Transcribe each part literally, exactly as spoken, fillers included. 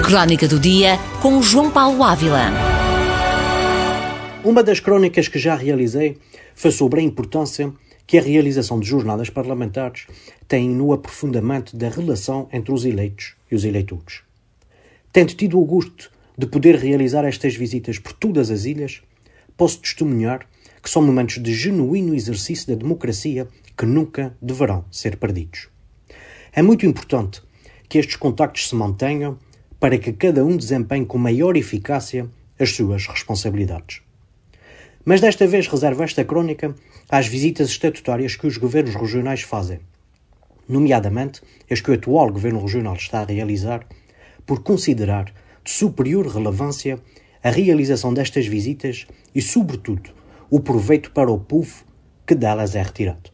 Crónica do Dia com João Paulo Ávila. Uma das crónicas que já realizei foi sobre a importância que a realização de jornadas parlamentares tem no aprofundamento da relação entre os eleitos e os eleitores. Tendo tido o gosto de poder realizar estas visitas por todas as ilhas, posso testemunhar que são momentos de genuíno exercício da democracia que nunca deverão ser perdidos. É muito importante que estes contactos se mantenham para que cada um desempenhe com maior eficácia as suas responsabilidades. Mas desta vez reservo esta crónica às visitas estatutárias que os governos regionais fazem, nomeadamente as que o atual governo regional está a realizar, por considerar de superior relevância a realização destas visitas e, sobretudo, o proveito para o povo que delas é retirado.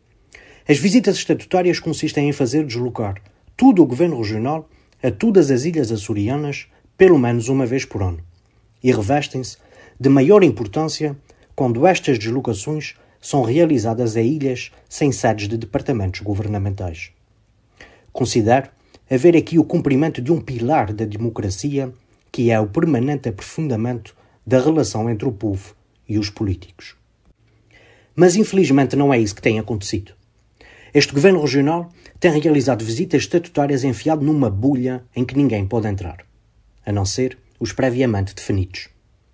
As visitas estatutárias consistem em fazer deslocar todo o governo regional a todas as ilhas açorianas pelo menos uma vez por ano e revestem-se de maior importância quando estas deslocações são realizadas a ilhas sem sedes de departamentos governamentais. Considero haver aqui o cumprimento de um pilar da democracia, que é o permanente aprofundamento da relação entre o povo e os políticos. Mas infelizmente não é isso que tem acontecido. Este governo regional tem realizado visitas estatutárias enfiado numa bolha em que ninguém pode entrar, a não ser os previamente definidos.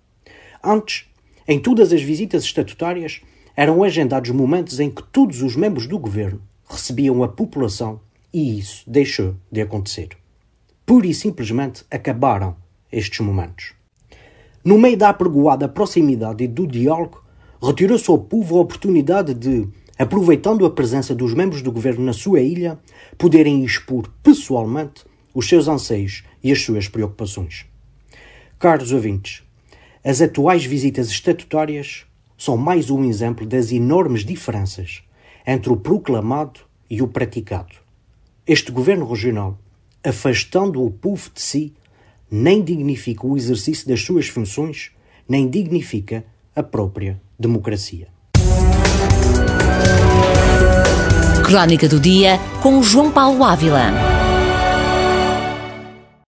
Antes, em todas as visitas estatutárias, eram agendados momentos em que todos os membros do governo recebiam a população e isso deixou de acontecer. Pura e simplesmente acabaram estes momentos. No meio da apregoada proximidade e do diálogo, retirou-se ao povo a oportunidade de, aproveitando a presença dos membros do governo na sua ilha, poderem expor pessoalmente os seus anseios e as suas preocupações. Caros ouvintes, as atuais visitas estatutárias são mais um exemplo das enormes diferenças entre o proclamado e o praticado. Este governo regional, afastando o povo de si, nem dignifica o exercício das suas funções, nem dignifica a própria democracia. Crónica do Dia com João Paulo Ávila.